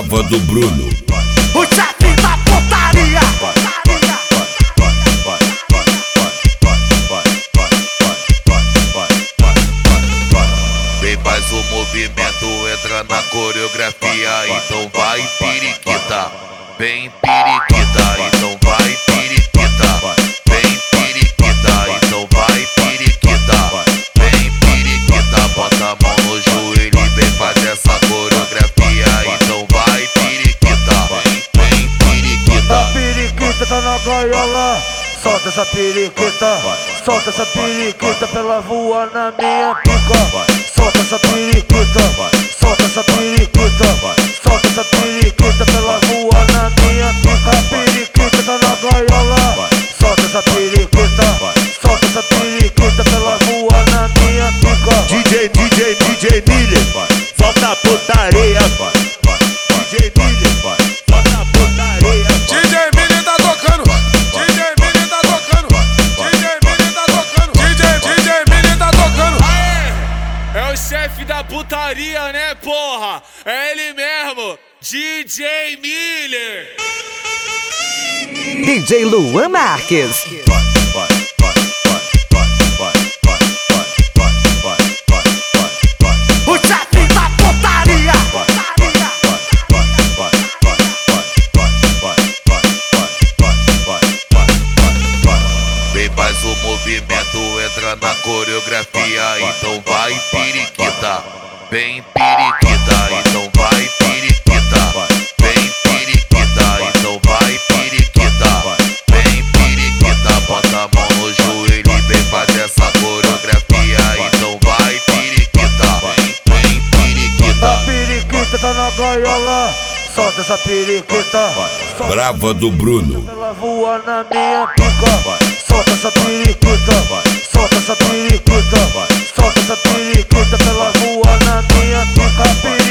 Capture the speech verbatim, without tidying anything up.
Brava do Bruno. O chefe da putaria. Vem, faz o movimento, entra na coreografia. Então vai periquita, vem periquita. Então vai periquita, vem periquita. Então vai periquita, vem periquita. Bota a mão no joelho e vem fazer essa coreografia. Então vai periquita, vem periquita. A periquita tá na gaiola. Solta essa periquita, solta essa periquita pra ela voar na minha pica. Solta essa periquita, solta essa periquita, solta essa periquita pra ela voar na minha pica. A periquita tá na gaiola. Solta essa periquita, solta essa periquita pra ela voar na minha pica. D J, D J, D J Miller, solta a putaria. D J Miller, solta a putaria. D J Miller tá tocando, D J Miller tá tocando, D J Miller tá tocando, D J, D J Miller tá tocando. Aê! É o chefe da putaria, né, porra? É ele mesmo, D J Miller. D J Luan Marques. O chefe da putaria. Vem, faz o movimento, entra na coreografia. Então vai periquita, vem periquita. Então vai periquita, vem periquita. Então vai periquita, vem periquita. Bota a mão no joelho e vem fazer essa coreografia. Então vai periquita, vem periquita. A periquita tá na gaiola. Solta essa periquita, Brava do Bruno. ela voa na minha pica. Solta essa periquita, solta essa periquita, solta essa periquita pra ela voar na minha pica.